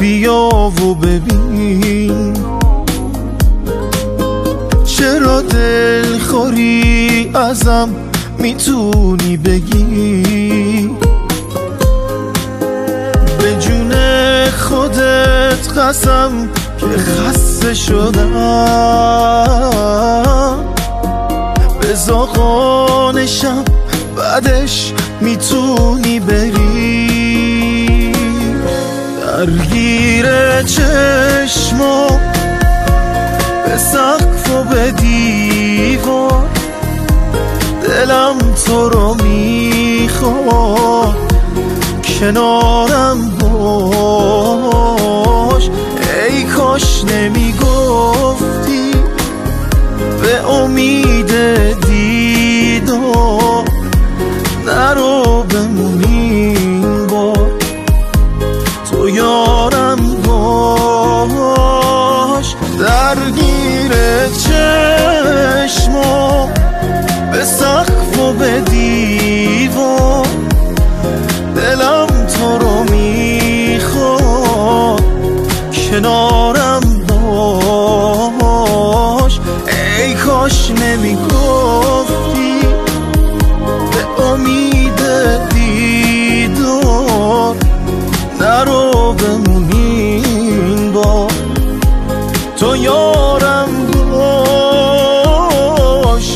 بیا و ببین چرا دلخوری ازم میتونی بگی. به جون خودت قسم که خسته شدم، به زاغانشم بعدش میتونی بری. درگیر چشما به سقف و به دیوار، دلم تو رو میخواد کنارم باش. ای کاش نمیگفتی به امید دیدار، نرو بمون این بار، تو یارم باش. درگیر چشما به سقف و به دیوار، دلم تو رو میخواد کنارم باش. ای کاش نمیگفتی به امید دیدار، نرو بمون این بار، تو یارم باش.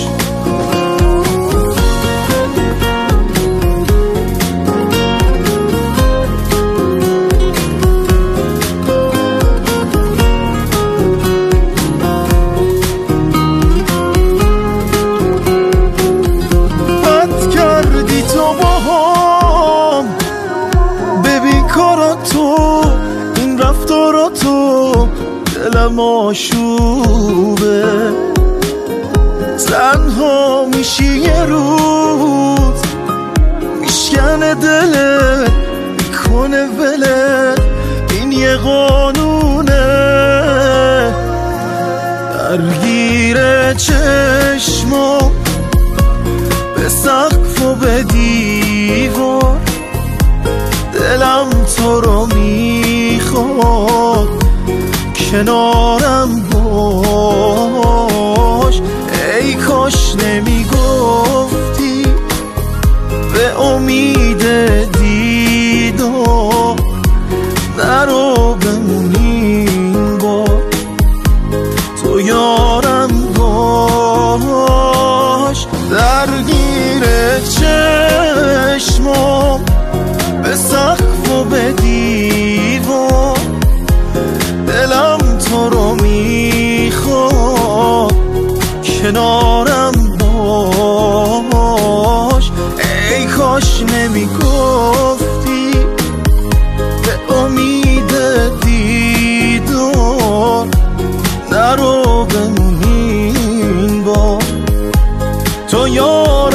بد کردی تو باهام، ببین کاراتو، این رفتاراتو، دلم آشوبه. تنها میشی یه روز، میشکنه دلت، میکنه ولت، این یه قانونه. درگیر چشما به سقف و به دیوار، دلم تو رو میخواد کنارم باش. ای کاش نمیگفتی به امید دیدار، نرو بمون این بار، تو یارم باش. درگیر چشما به سقف و به دیوار، دلم تو رو میخواد کنارم باش. ای کاش نمیگفتی به امید دیدار، نرو بمون این بار، تو یارم